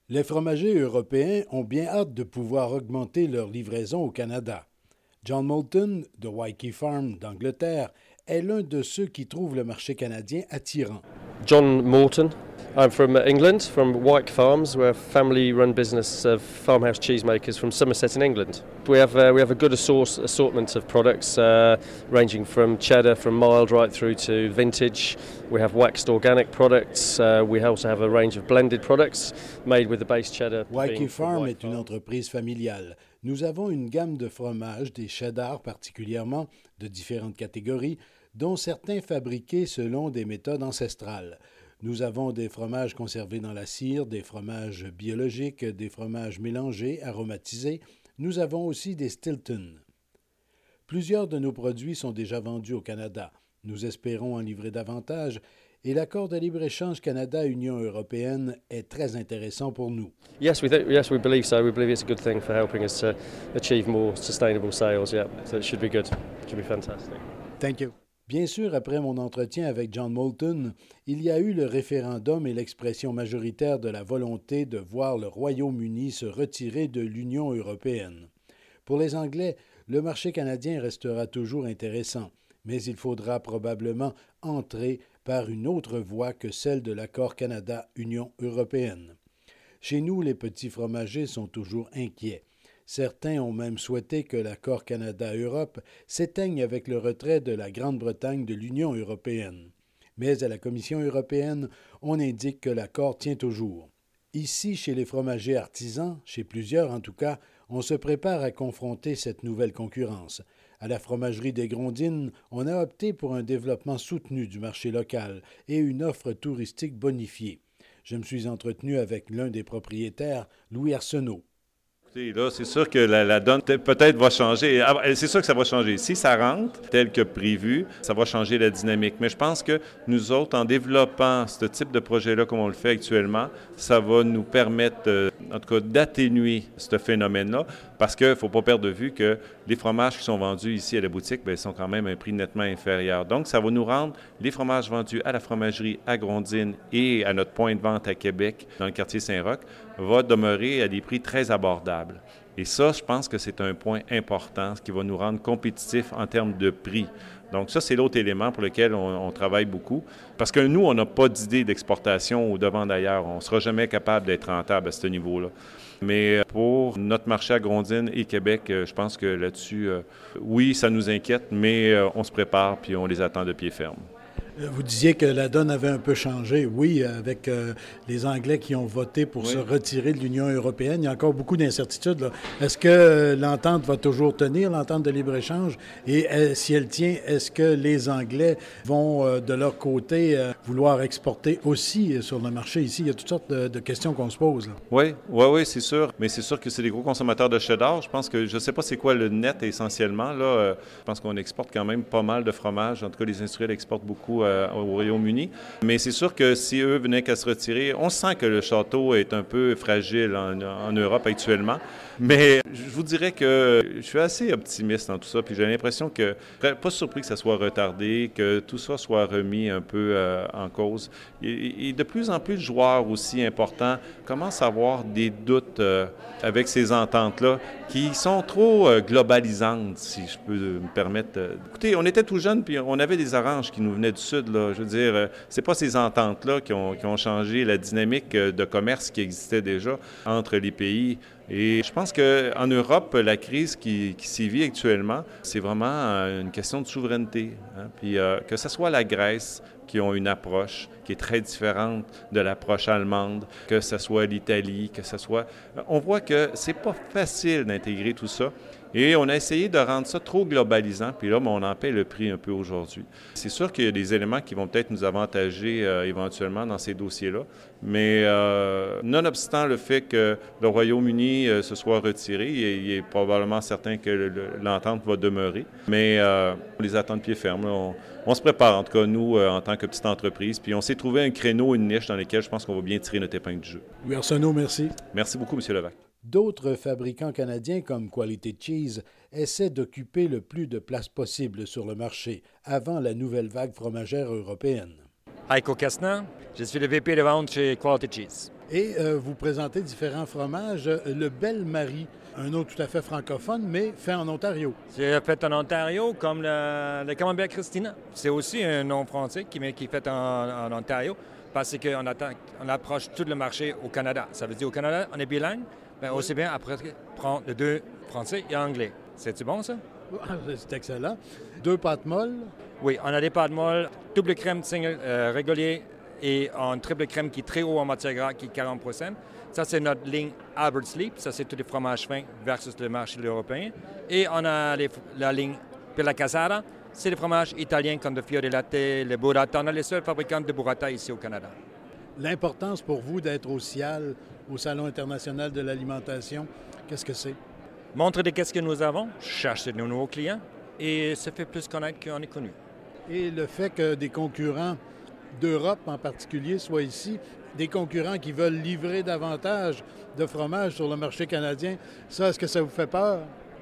Les fromagers européens ont bien hâte de pouvoir augmenter leur livraison au Canada. John Moulton, de Wyke Farm d'Angleterre, est l'un de ceux qui trouvent le marché canadien attirant. John Morton. I'm from England, from Wyke Farms. We're a family-run business of farmhouse cheesemakers from Somerset in England. We have a good assortment of products, ranging from cheddar, from mild right through to vintage. We have waxed organic products. We also have a range of blended products made with the base cheddar. Wyke Farm est une entreprise familiale. Nous avons une gamme de fromages, des cheddars particulièrement, de différentes catégories, dont certains fabriqués selon des méthodes ancestrales. Nous avons des fromages conservés dans la cire, des fromages biologiques, des fromages mélangés, aromatisés. Nous avons aussi des Stilton. Plusieurs de nos produits sont déjà vendus au Canada. Nous espérons en livrer davantage et l'accord de libre-échange Canada-Union européenne est très intéressant pour nous. Yes, we believe so. We believe it's a good thing for helping us to achieve more sustainable sales. Yeah, so it should be good. It should be fantastic. Thank you. Bien sûr, après mon entretien avec John Moulton, il y a eu le référendum et l'expression majoritaire de la volonté de voir le Royaume-Uni se retirer de l'Union européenne. Pour les Anglais, le marché canadien restera toujours intéressant, mais il faudra probablement entrer par une autre voie que celle de l'accord Canada-Union européenne. Chez nous, les petits fromagers sont toujours inquiets. Certains ont même souhaité que l'accord Canada-Europe s'éteigne avec le retrait de la Grande-Bretagne de l'Union européenne. Mais à la Commission européenne, on indique que l'accord tient toujours. Ici, chez les fromagers artisans, chez plusieurs en tout cas, on se prépare à confronter cette nouvelle concurrence. À la fromagerie des Grondines, on a opté pour un développement soutenu du marché local et une offre touristique bonifiée. Je me suis entretenu avec l'un des propriétaires, Louis Arsenault. Là, c'est sûr que la donne peut-être va changer. C'est sûr que ça va changer. Si ça rentre tel que prévu, ça va changer la dynamique. Mais je pense que nous autres, en développant ce type de projet-là comme on le fait actuellement, ça va nous permettre, en tout cas, d'atténuer ce phénomène-là. Parce qu'il ne faut pas perdre de vue que les fromages qui sont vendus ici à la boutique, bien, sont quand même à un prix nettement inférieur. Donc, ça va nous rendre les fromages vendus à la fromagerie à Grondines et à notre point de vente à Québec, dans le quartier Saint-Roch, va demeurer à des prix très abordables. Et ça, je pense que c'est un point important, ce qui va nous rendre compétitifs en termes de prix. Donc ça, c'est l'autre élément pour lequel on travaille beaucoup. Parce que nous, on n'a pas d'idée d'exportation ou de vente ailleurs. On ne sera jamais capable d'être rentable à ce niveau-là. Mais pour notre marché à Grondines et Québec, je pense que là-dessus, oui, ça nous inquiète, mais on se prépare puis on les attend de pied ferme. Vous disiez que la donne avait un peu changé, oui, avec les Anglais qui ont voté pour se retirer de l'Union européenne. Il y a encore beaucoup d'incertitudes, là. Est-ce que l'entente va toujours tenir, l'entente de libre-échange? Et si elle tient, est-ce que les Anglais vont, de leur côté, vouloir exporter aussi sur le marché ici? Il y a toutes sortes de questions qu'on se pose, là. Oui, c'est sûr. Mais c'est sûr que c'est des gros consommateurs de cheddar. Je pense que, je ne sais pas c'est quoi le net essentiellement, là. Je pense qu'on exporte quand même pas mal de fromage. En tout cas, les industriels exportent beaucoup au Royaume-Uni. Mais c'est sûr que si eux venaient qu'à se retirer, on sent que le château est un peu fragile en Europe actuellement. Mais je vous dirais que je suis assez optimiste dans tout ça. Puis j'ai l'impression que, pas surpris que ça soit retardé, que tout ça soit remis un peu en cause. Et de plus en plus de joueurs aussi importants commencent à avoir des doutes avec ces ententes-là qui sont trop globalisantes, si je peux me permettre. Écoutez, on était tout jeunes, puis on avait des oranges qui nous venaient du Sud, là. Je veux dire, c'est pas ces ententes-là qui ont changé la dynamique de commerce qui existait déjà entre les pays. Et je pense qu'en Europe, la crise qui s'y vit actuellement, c'est vraiment une question de souveraineté. Hein? Puis que ce soit la Grèce, qui ont une approche qui est très différente de l'approche allemande, que ce soit l'Italie, que ce soit... On voit que c'est pas facile d'intégrer tout ça. Et on a essayé de rendre ça trop globalisant, puis là, on en paie le prix un peu aujourd'hui. C'est sûr qu'il y a des éléments qui vont peut-être nous avantager éventuellement dans ces dossiers-là, mais nonobstant le fait que le Royaume-Uni se soit retiré, il est probablement certain que l'entente va demeurer, mais on les attend de pied ferme. Là. On se prépare, en tout cas, nous, en tant que petite entreprise, puis on s'est trouvé un créneau, une niche dans laquelle je pense qu'on va bien tirer notre épingle du jeu. Oui, Arsenault, merci. Merci beaucoup, M. Levac. D'autres fabricants canadiens comme Quality Cheese essaient d'occuper le plus de place possible sur le marché avant la nouvelle vague fromagère européenne. Heiko Kastner, je suis le VP de vente chez Quality Cheese. Et vous présentez différents fromages. Le Belle-Marie, un nom tout à fait francophone, mais fait en Ontario. C'est fait en Ontario, comme le Camembert Christina. C'est aussi un nom français qui est fait en Ontario parce qu'on approche tout le marché au Canada. Ça veut dire au Canada, on est bilingue, bien aussi bien après prendre les deux français et anglais. C'est-tu bon, ça? C'est excellent. 2 pâtes molles. Oui, on a des pâtes molles, double crème single, régulier et en triple crème qui est très haut en matière grasse, qui est 40 %. Ça, c'est notre ligne Albert Sleep. Ça, c'est tous les fromages fins versus le marché européen. Et on a la ligne Pella Casara. C'est les fromages italiens comme le Fiore Latte, le Burrata. On a les seuls fabricants de Burrata ici au Canada. L'importance pour vous d'être au CIAL, au Salon international de l'alimentation, qu'est-ce que c'est? Montrer de qu'est-ce que nous avons, chercher de nouveaux clients et se fait plus connaître qu'on est connu. Et le fait que des concurrents d'Europe en particulier soient ici, des concurrents qui veulent livrer davantage de fromage sur le marché canadien, ça, est-ce que ça vous fait peur?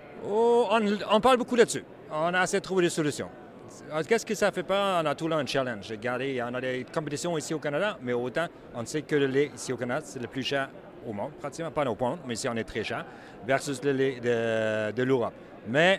Oh, on parle beaucoup là-dessus. On a essayé de trouver des solutions. Qu'est-ce que ça fait peur? On a tout là un challenge. Regardez, on a des compétitions ici au Canada, mais autant, on sait que le lait ici au Canada, c'est le plus cher au monde, pratiquement, pas au monde, mais ici on est très cher, versus le lait de l'Europe. Mais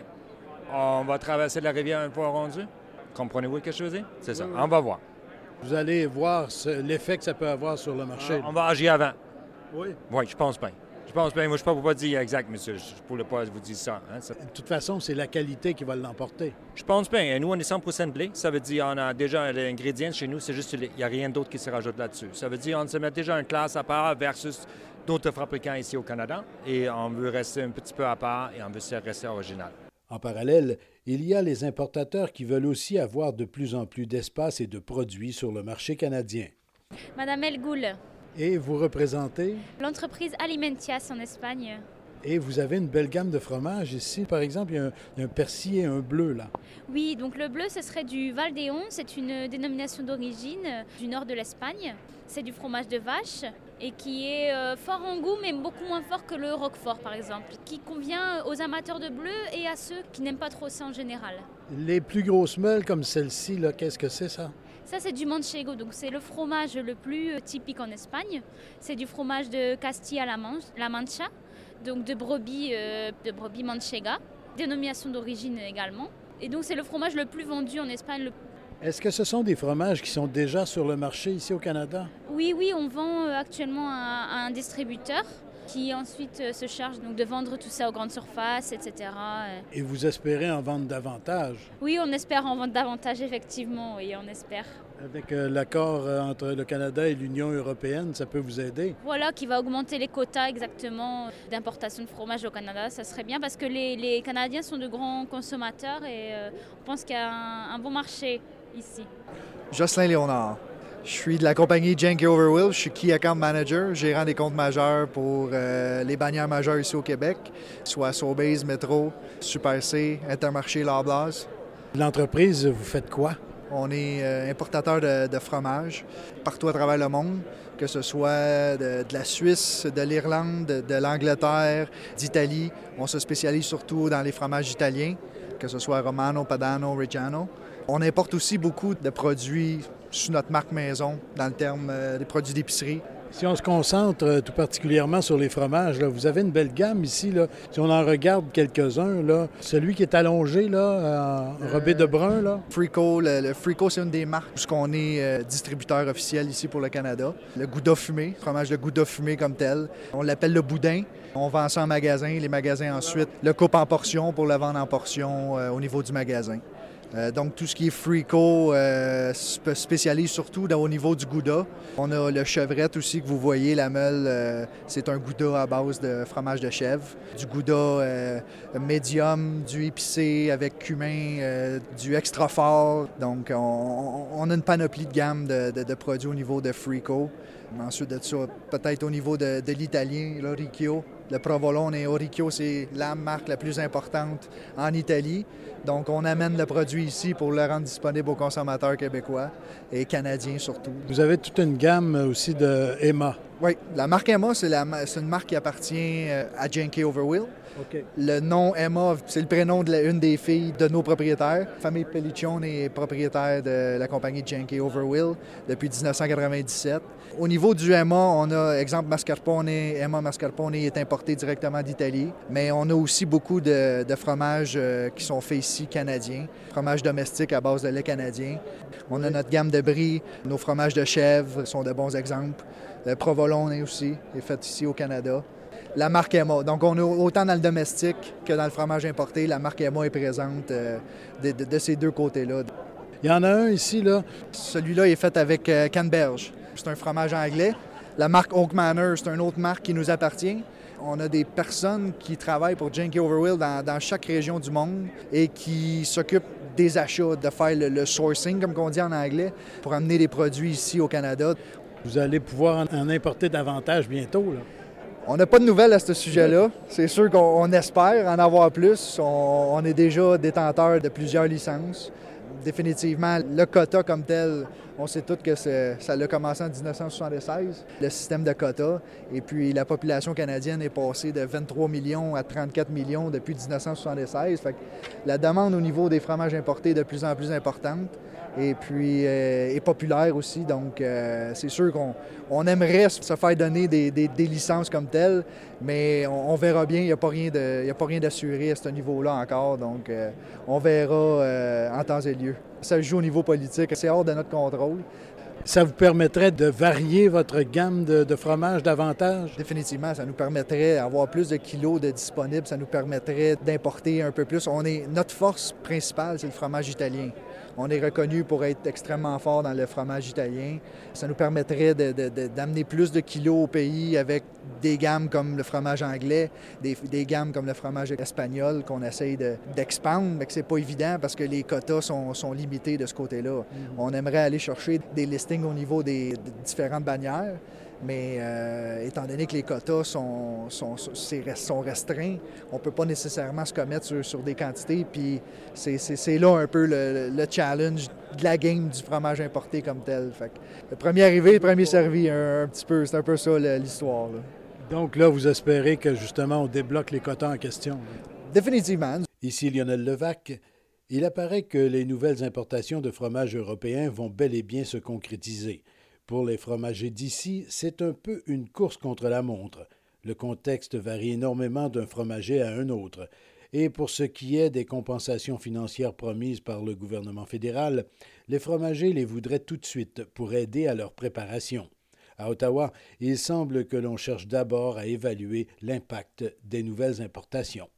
on va traverser la rivière une fois rendu. Comprenez-vous quelque chose? C'est ça. On va voir. Vous allez voir l'effet que ça peut avoir sur le marché. On va agir avant. Oui. Oui, je pense bien. Je pense bien. Moi, je ne peux pas dire exact, monsieur. Je ne pourrais pas vous dire ça. De toute façon, c'est la qualité qui va l'emporter. Je pense bien. Et nous, on est 100% blé. Ça veut dire qu'on a déjà l'ingrédient chez nous, c'est juste le lait. Il n'y a rien d'autre qui se rajoute là-dessus. Ça veut dire qu'on se met déjà une classe à part versus d'autres fabricants ici au Canada. Et on veut rester un petit peu à part et on veut rester original. En parallèle, il y a les importateurs qui veulent aussi avoir de plus en plus d'espace et de produits sur le marché canadien. Madame Elgoul. Et vous représentez? L'entreprise Alimentias en Espagne. Et vous avez une belle gamme de fromages ici. Par exemple, il y a un persil et un bleu, là. Oui, donc le bleu, ce serait du Valdeón. C'est une dénomination d'origine du nord de l'Espagne. C'est du fromage de vache et qui est fort en goût, mais beaucoup moins fort que le Roquefort, par exemple, qui convient aux amateurs de bleu et à ceux qui n'aiment pas trop ça en général. Les plus grosses meules comme celle-ci, là, qu'est-ce que c'est, ça? Ça, c'est du manchego, donc c'est le fromage le plus typique en Espagne. C'est du fromage de Castilla-La Mancha, donc de brebis manchega, dénomination d'origine également. Et donc c'est le fromage le plus vendu en Espagne. Est-ce que ce sont des fromages qui sont déjà sur le marché ici au Canada? Oui, on vend actuellement à un distributeur qui ensuite se charge donc de vendre tout ça aux grandes surfaces, etc. Et vous espérez en vendre davantage? Oui, on espère en vendre davantage, effectivement, oui, on espère. Avec l'accord entre le Canada et l'Union européenne, ça peut vous aider? Voilà, qui va augmenter les quotas exactement d'importation de fromage au Canada. Ça serait bien parce que les Canadiens sont de grands consommateurs et on pense qu'il y a un bon marché ici. Jocelyn Léonard. Je suis de la compagnie Janky Overwheel. Je suis Key Account Manager, gérant des comptes majeurs pour les bannières majeures ici au Québec, soit Sobeys, Métro, Super C, Intermarché, Loblaws. L'entreprise, vous faites quoi? On est importateur de fromage partout à travers le monde, que ce soit de la Suisse, de l'Irlande, de l'Angleterre, d'Italie. On se spécialise surtout dans les fromages italiens, que ce soit Romano, Padano, Reggiano. On importe aussi beaucoup de produits sous notre marque maison, dans le terme des produits d'épicerie. Si on se concentre tout particulièrement sur les fromages, là, vous avez une belle gamme ici. Là. Si on en regarde quelques-uns, là, celui qui est allongé, là, enrobé de brun. Là. Frico, le Frico, c'est une des marques où on est distributeur officiel ici pour le Canada. Le Gouda fumé, fromage de Gouda fumé comme tel. On l'appelle le boudin. On vend ça en magasin. Les magasins ensuite le coupent en portions pour le vendre en portions au niveau du magasin. Donc, tout ce qui est Frico se spécialise surtout au niveau du Gouda. On a le chevrette aussi que vous voyez, la meule, c'est un Gouda à base de fromage de chèvre. Du Gouda médium, du épicé avec cumin, du extra fort. Donc, on a une panoplie de gamme de produits au niveau de Frico. Ensuite de ça, peut-être au niveau de l'italien, l'Oricchio. Le Provolone et Oricchio, c'est la marque la plus importante en Italie. Donc, on amène le produit ici pour le rendre disponible aux consommateurs québécois et canadiens surtout. Vous avez toute une gamme aussi de Emma. Oui, la marque Emma, c'est une marque qui appartient à J&K Overwheel. OK. Le nom Emma, c'est le prénom une des filles de nos propriétaires. La famille Pelliccione est propriétaire de la compagnie J&K Overwheel depuis 1997. Au niveau du Emma, on a, exemple, mascarpone. Emma mascarpone est importé directement d'Italie, mais on a aussi beaucoup de fromages qui sont faits ici, canadiens. Fromages domestiques à base de lait canadien. On a notre gamme de brie, nos fromages de chèvre sont de bons exemples. Le provolone aussi est fait ici au Canada. La marque Emma. Donc, on est autant dans le domestique que dans le fromage importé. La marque Emma est présente de ces deux côtés-là. Il y en a un ici, là. Celui-là est fait avec canneberge. C'est un fromage anglais. La marque Oak Manor, c'est une autre marque qui nous appartient. On a des personnes qui travaillent pour J&K Overwheel dans chaque région du monde et qui s'occupent des achats, de faire le sourcing, comme on dit en anglais, pour amener des produits ici au Canada. Vous allez pouvoir en importer davantage bientôt, là. On n'a pas de nouvelles à ce sujet-là. C'est sûr qu'on espère en avoir plus. On est déjà détenteur de plusieurs licences. Définitivement, le quota comme tel, on sait tous que ça a commencé en 1976, le système de quota. Et puis la population canadienne est passée de 23 millions à 34 millions depuis 1976. Fait que la demande au niveau des fromages importés est de plus en plus importante. Et puis est populaire aussi. Donc, c'est sûr qu'on aimerait se faire donner des licences comme telles, mais on verra bien. Il n'y a pas rien d'assuré à ce niveau-là encore. Donc, on verra en temps et lieu. Ça se joue au niveau politique. C'est hors de notre contrôle. Ça vous permettrait de varier votre gamme de fromages davantage? Définitivement, ça nous permettrait d'avoir plus de kilos de disponibles. Ça nous permettrait d'importer un peu plus. Notre force principale, c'est le fromage italien. On est reconnu pour être extrêmement fort dans le fromage italien. Ça nous permettrait d'amener plus de kilos au pays avec des gammes comme le fromage anglais, des gammes comme le fromage espagnol qu'on essaye d'expandre, mais que c'est pas évident parce que les quotas sont limités de ce côté-là. On aimerait aller chercher des listings au niveau des différentes bannières, mais étant donné que les quotas sont restreints, on ne peut pas nécessairement se commettre sur des quantités. Puis c'est là un peu le challenge de la game du fromage importé comme tel. Fait que le premier arrivé, le premier servi, un petit peu. C'est un peu ça l'histoire, là. Donc là, vous espérez que justement on débloque les quotas en question, là. Définitivement. Ici Lionel Levac. Il apparaît que les nouvelles importations de fromages européens vont bel et bien se concrétiser. Pour les fromagers d'ici, c'est un peu une course contre la montre. Le contexte varie énormément d'un fromager à un autre. Et pour ce qui est des compensations financières promises par le gouvernement fédéral, les fromagers les voudraient tout de suite pour aider à leur préparation. À Ottawa, il semble que l'on cherche d'abord à évaluer l'impact des nouvelles importations.